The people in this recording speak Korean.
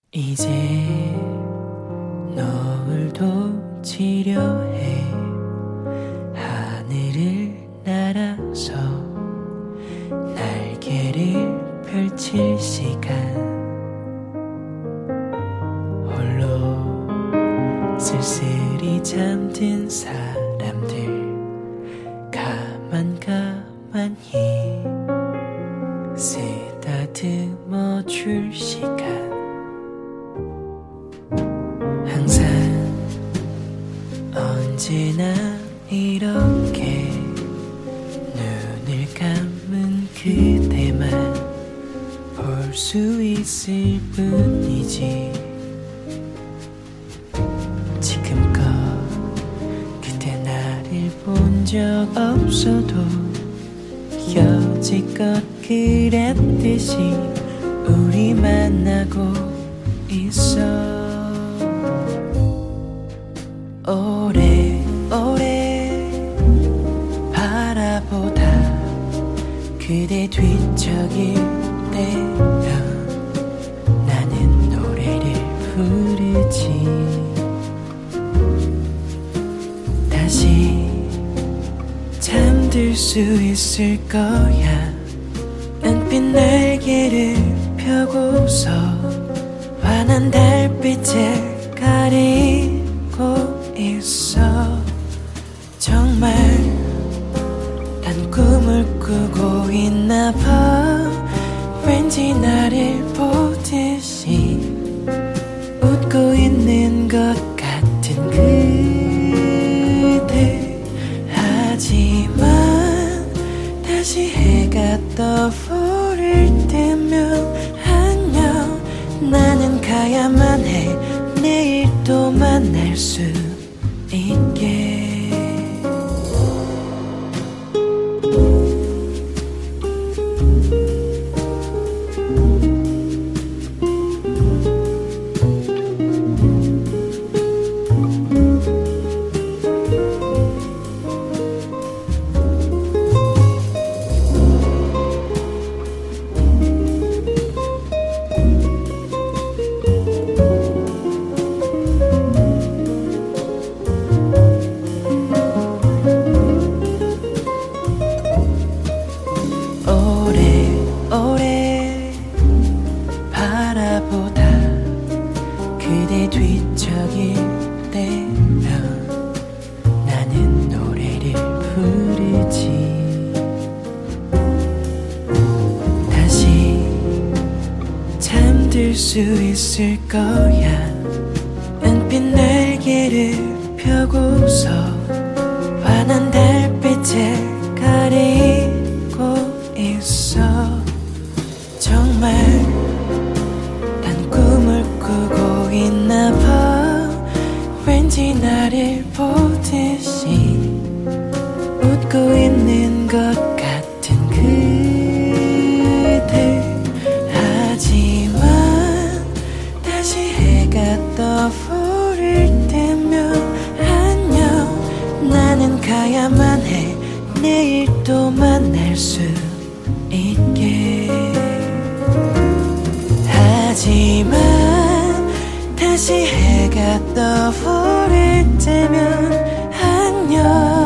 이제 노을도 지려해 하늘을 날아서 날개를 펼칠 시간 홀로 쓸쓸히 잠든 사람들 가만히 쓰다듬어 줄 시간 항상 언제나 이렇게 눈을 감은 그대만 볼 수 있을 뿐이지 지금껏 그대 나를 본 적 없어도 여지껏 그랬듯이 우리 만나고 있어 오래오래 바라보다 그대 뒤척일 때면 나는 노래를 부르지 다시 잠들 수 있을 거야 은빛 날개를 펴고서 환한 달빛에 가리고 있어 정말 난 꿈을 꾸고 있나 봐 왠지 나를 보듯이 웃고 있는 것 같은 그대 하지만 다시 해가 떠오를 때면 안녕 나는 가야만 해 내일 또 만날 수 있게 오래 바라보다 그대 뒤척일 때면 나는 노래를 부르지 다시 잠들 수 있을 거야 은빛 날개를 펴고서 환한 달빛에 가리고 있어 정말 난 꿈을 꾸고 있나 봐 왠지 나를 보듯이 웃고 있는 것 같은 그대 하지만 다시 해가 떠오를 때면 안녕 나는 가야만 해 내일 또 만날 수 있게 하지만 다시 해가 떠오를 때면 안녕